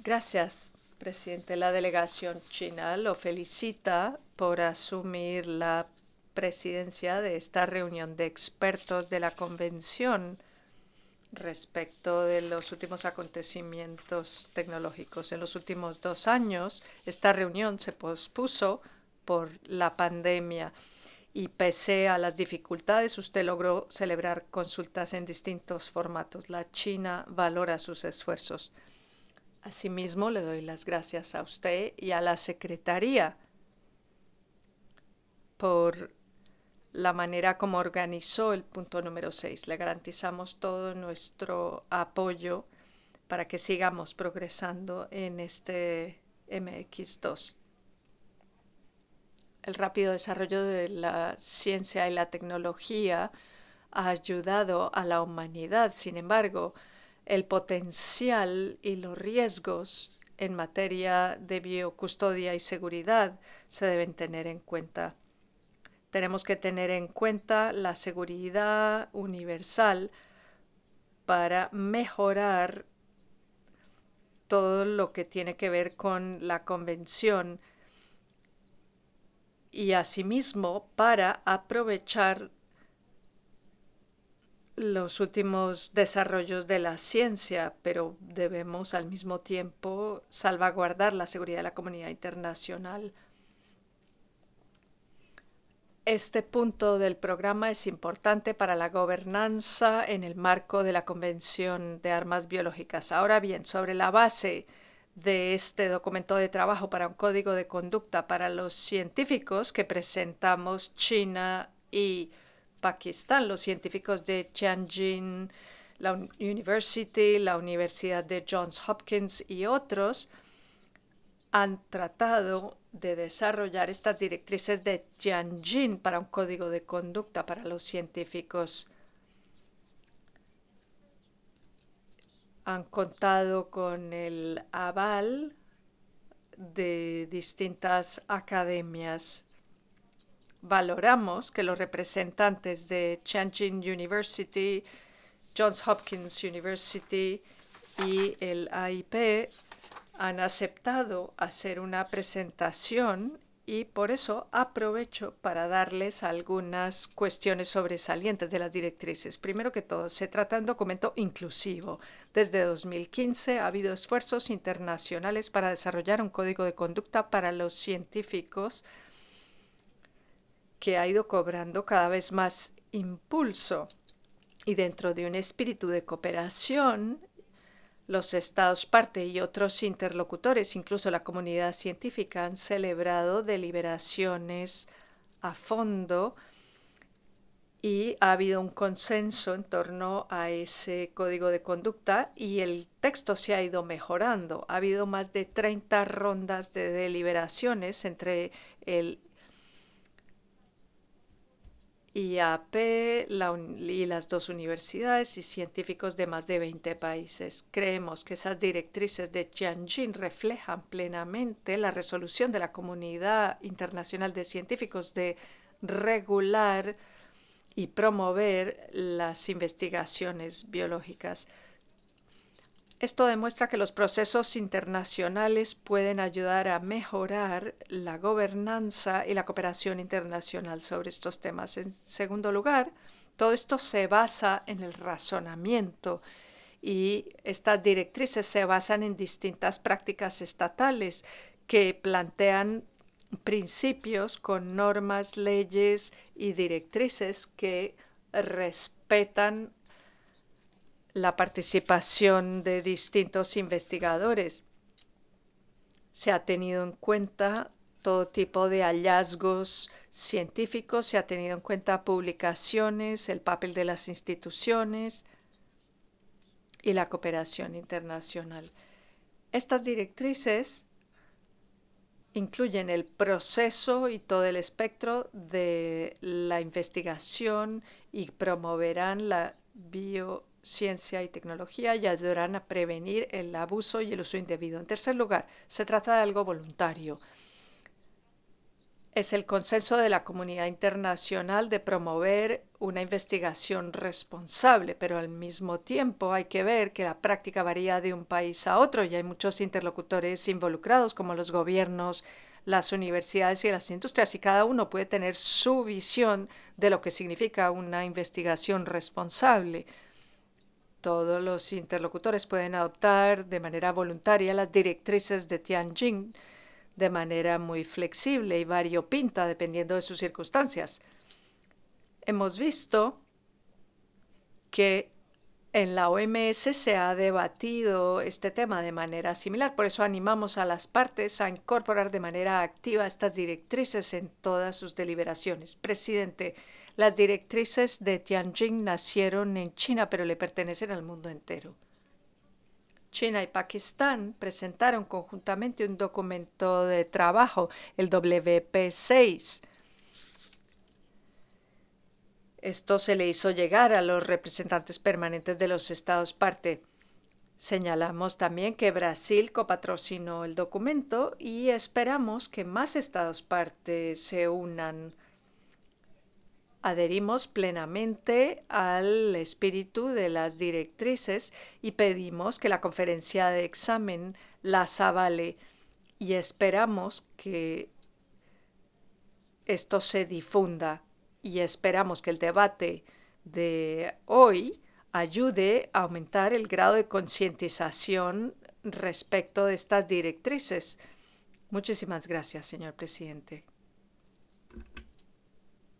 Gracias, presidente. La delegación china lo felicita por asumir la presidencia de esta reunión de expertos de la Convención respecto de los últimos acontecimientos tecnológicos. En los últimos 2 años, esta reunión se pospuso por la pandemia y pese a las dificultades, usted logró celebrar consultas en distintos formatos. La China valora sus esfuerzos. Asimismo, le doy las gracias a usted y a la Secretaría por la manera como organizó el punto número 6. Le garantizamos todo nuestro apoyo para que sigamos progresando en este MX2. El rápido desarrollo de la ciencia y la tecnología ha ayudado a la humanidad. Sin embargo, el potencial y los riesgos en materia de biocustodia y seguridad se deben tener en cuenta. Tenemos que tener en cuenta la seguridad universal para mejorar todo lo que tiene que ver con la convención y asimismo para aprovechar los últimos desarrollos de la ciencia, pero debemos al mismo tiempo salvaguardar la seguridad de la comunidad internacional. Este punto del programa es importante para la gobernanza en el marco de la Convención de Armas Biológicas. Ahora bien, sobre la base de este documento de trabajo para un código de conducta para los científicos que presentamos China y Pakistán, los científicos de Tianjin la University, la Universidad de Johns Hopkins y otros, han tratado de desarrollar estas directrices de Tianjin para un código de conducta para los científicos. Han contado con el aval de distintas academias. Valoramos que los representantes de Tianjin University, Johns Hopkins University y el AIP han aceptado hacer una presentación y por eso aprovecho para darles algunas cuestiones sobresalientes de las directrices. Primero que todo, se trata de un documento inclusivo. Desde 2015 ha habido esfuerzos internacionales para desarrollar un código de conducta para los científicos que ha ido cobrando cada vez más impulso y dentro de un espíritu de cooperación los Estados parte y otros interlocutores, incluso la comunidad científica, han celebrado deliberaciones a fondo y ha habido un consenso en torno a ese código de conducta y el texto se ha ido mejorando. Ha habido más de 30 rondas de deliberaciones entre el IAP y las dos universidades y científicos de más de 20 países. Creemos que esas directrices de Tianjin reflejan plenamente la resolución de la comunidad internacional de científicos de regular y promover las investigaciones biológicas. Esto demuestra que los procesos internacionales pueden ayudar a mejorar la gobernanza y la cooperación internacional sobre estos temas. En segundo lugar, todo esto se basa en el razonamiento y estas directrices se basan en distintas prácticas estatales que plantean principios con normas, leyes y directrices que respetan la participación de distintos investigadores. Se ha tenido en cuenta todo tipo de hallazgos científicos, se ha tenido en cuenta publicaciones, el papel de las instituciones y la cooperación internacional. Estas directrices incluyen el proceso y todo el espectro de la investigación y promoverán la biociencia y tecnología y ayudarán a prevenir el abuso y el uso indebido. En tercer lugar, se trata de algo voluntario. Es el consenso de la comunidad internacional de promover una investigación responsable, pero al mismo tiempo hay que ver que la práctica varía de un país a otro y hay muchos interlocutores involucrados, como los gobiernos, las universidades y las industrias, y cada uno puede tener su visión de lo que significa una investigación responsable. Todos los interlocutores pueden adoptar de manera voluntaria las directrices de Tianjin de manera muy flexible y variopinta dependiendo de sus circunstancias. Hemos visto que en la OMS se ha debatido este tema de manera similar, por eso animamos a las partes a incorporar de manera activa estas directrices en todas sus deliberaciones. Presidente, las directrices de Tianjin nacieron en China, pero le pertenecen al mundo entero. China y Pakistán presentaron conjuntamente un documento de trabajo, el WP6. Esto se le hizo llegar a los representantes permanentes de los Estados parte. Señalamos también que Brasil copatrocinó el documento y esperamos que más Estados parte se unan. Adherimos plenamente al espíritu de las directrices y pedimos que la conferencia de examen las avale y esperamos que esto se difunda y esperamos que el debate de hoy ayude a aumentar el grado de concientización respecto de estas directrices. Muchísimas gracias, señor presidente.